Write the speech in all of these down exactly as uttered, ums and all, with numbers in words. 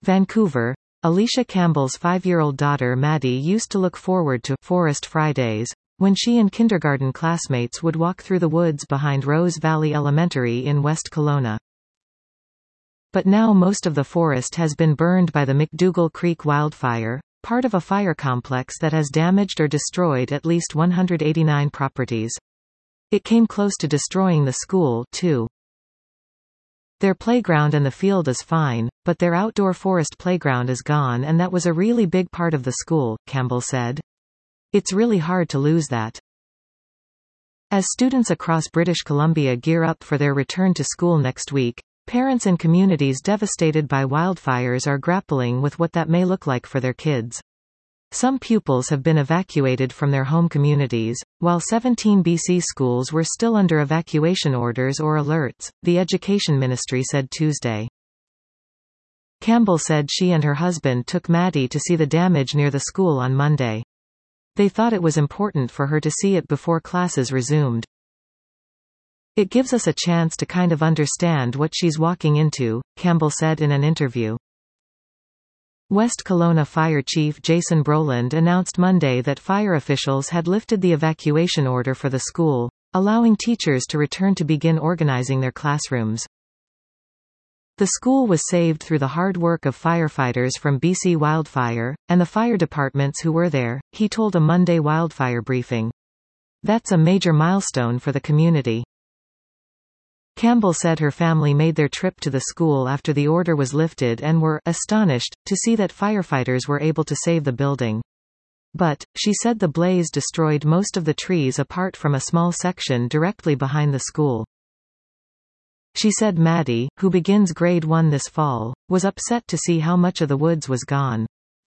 Vancouver. Alicia Campbell's five-year-old daughter Maddie used to look forward to Forest Fridays, when she and kindergarten classmates would walk through the woods behind Rose Valley Elementary in West Kelowna. But now most of the forest has been burned by the McDougall Creek wildfire, part of a fire complex that has damaged or destroyed at least one hundred eighty-nine properties. It came close to destroying the school, too. Their playground and the field is fine, but their outdoor forest playground is gone, and that was a really big part of the school, Campbell said. It's really hard to lose that. As students across British Columbia gear up for their return to school next week, parents and communities devastated by wildfires are grappling with what that may look like for their kids. Some pupils have been evacuated from their home communities, while seventeen B C schools were still under evacuation orders or alerts, the Education Ministry said Tuesday. Campbell said she and her husband took Maddie to see the damage near the school on Monday. They thought it was important for her to see it before classes resumed. It gives us a chance to kind of understand what she's walking into, Campbell said in an interview. West Kelowna Fire Chief Jason Brolin announced Monday that fire officials had lifted the evacuation order for the school, allowing teachers to return to begin organizing their classrooms. The school was saved through the hard work of firefighters from B C Wildfire, and the fire departments who were there, he told a Monday wildfire briefing. That's a major milestone for the community. Campbell said her family made their trip to the school after the order was lifted and were astonished to see that firefighters were able to save the building. But, she said the blaze destroyed most of the trees apart from a small section directly behind the school. She said Maddie, who begins grade one this fall, was upset to see how much of the woods was gone.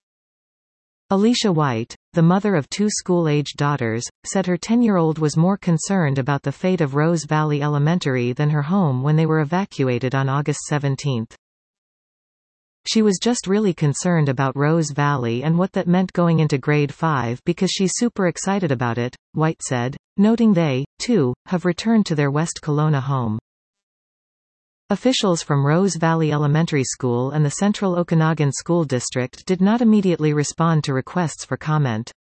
Alicia White, the mother of two school-aged daughters, said her ten-year-old was more concerned about the fate of Rose Valley Elementary than her home when they were evacuated on August seventeenth. She was just really concerned about Rose Valley and what that meant going into grade five because she's super excited about it, White said, noting they, too, have returned to their West Kelowna home. Officials from Rose Valley Elementary School and the Central Okanagan School District did not immediately respond to requests for comment.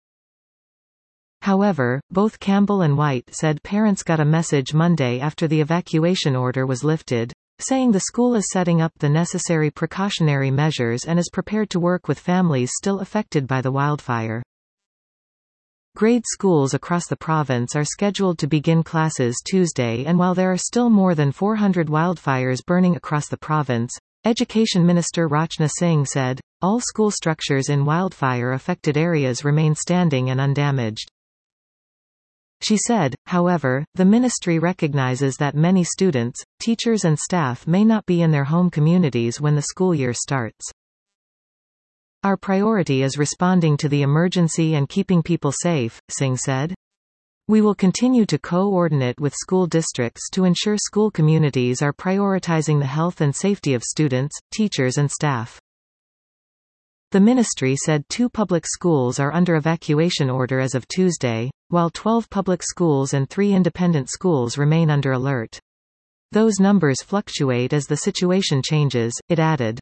However, both Campbell and White said parents got a message Monday after the evacuation order was lifted, saying the school is setting up the necessary precautionary measures and is prepared to work with families still affected by the wildfire. Grade schools across the province are scheduled to begin classes Tuesday, and while there are still more than four hundred wildfires burning across the province, Education Minister Rachna Singh said, all school structures in wildfire-affected areas remain standing and undamaged. She said, however, the ministry recognizes that many students, teachers and staff may not be in their home communities when the school year starts. Our priority is responding to the emergency and keeping people safe, Singh said. We will continue to coordinate with school districts to ensure school communities are prioritizing the health and safety of students, teachers and staff. The ministry said two public schools are under evacuation order as of Tuesday, while twelve public schools and three independent schools remain under alert. Those numbers fluctuate as the situation changes, it added.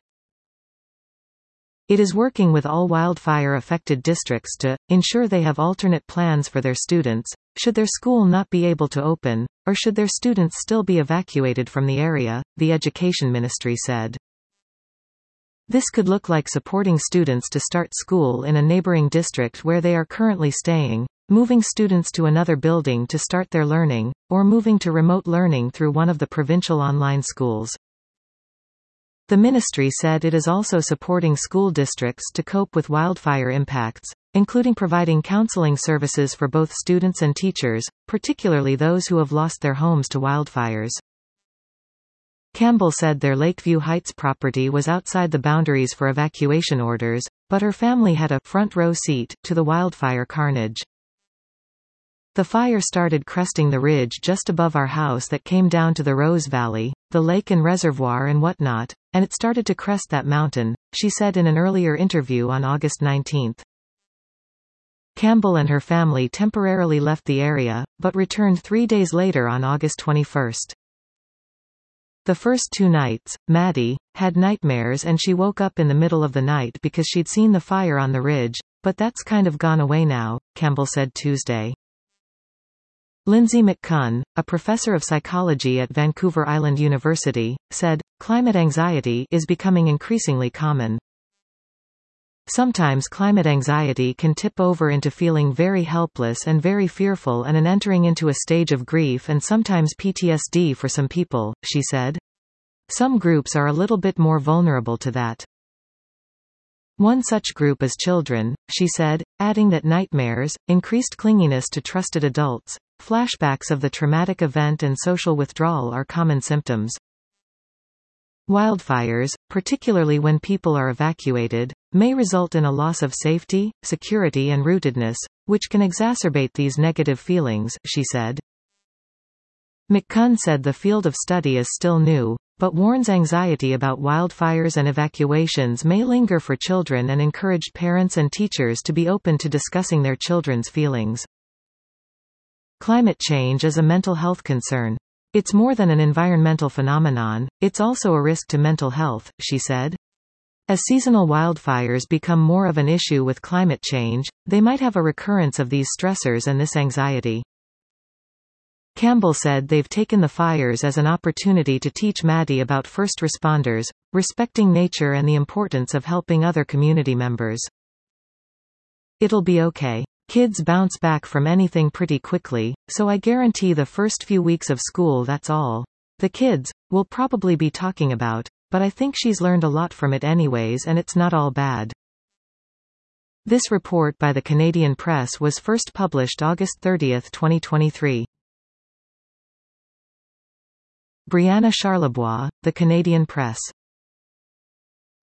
It is working with all wildfire-affected districts to ensure they have alternate plans for their students, should their school not be able to open, or should their students still be evacuated from the area, the Education Ministry said. This could look like supporting students to start school in a neighboring district where they are currently staying, moving students to another building to start their learning, or moving to remote learning through one of the provincial online schools. The ministry said it is also supporting school districts to cope with wildfire impacts, including providing counseling services for both students and teachers, particularly those who have lost their homes to wildfires. Campbell said their Lakeview Heights property was outside the boundaries for evacuation orders, but her family had a front row seat to the wildfire carnage. The fire started cresting the ridge just above our house that came down to the Rose Valley, the lake and reservoir and whatnot, and it started to crest that mountain, she said in an earlier interview on August nineteenth. Campbell and her family temporarily left the area, but returned three days later on August twenty-first. The first two nights, Maddie had nightmares and she woke up in the middle of the night because she'd seen the fire on the ridge, but that's kind of gone away now, Campbell said Tuesday. Lindsay McCunn, a professor of psychology at Vancouver Island University, said, "Climate anxiety is becoming increasingly common. Sometimes climate anxiety can tip over into feeling very helpless and very fearful and an entering into a stage of grief and sometimes P T S D for some people," she said. Some groups are a little bit more vulnerable to that. One such group is children, she said, adding that nightmares, increased clinginess to trusted adults, flashbacks of the traumatic event and social withdrawal are common symptoms. Wildfires, particularly when people are evacuated, may result in a loss of safety, security and rootedness, which can exacerbate these negative feelings, she said. McCunn said the field of study is still new, but warns anxiety about wildfires and evacuations may linger for children and encouraged parents and teachers to be open to discussing their children's feelings. Climate change is a mental health concern. It's more than an environmental phenomenon, it's also a risk to mental health, she said. As seasonal wildfires become more of an issue with climate change, they might have a recurrence of these stressors and this anxiety. Campbell said they've taken the fires as an opportunity to teach Maddie about first responders, respecting nature and the importance of helping other community members. "It'll be okay. Kids bounce back from anything pretty quickly, so I guarantee the first few weeks of school that's all the kids will probably be talking about, but I think she's learned a lot from it anyways and it's not all bad." This report by the Canadian Press was first published August thirtieth, twenty twenty-three. Brianna Charlebois, The Canadian Press.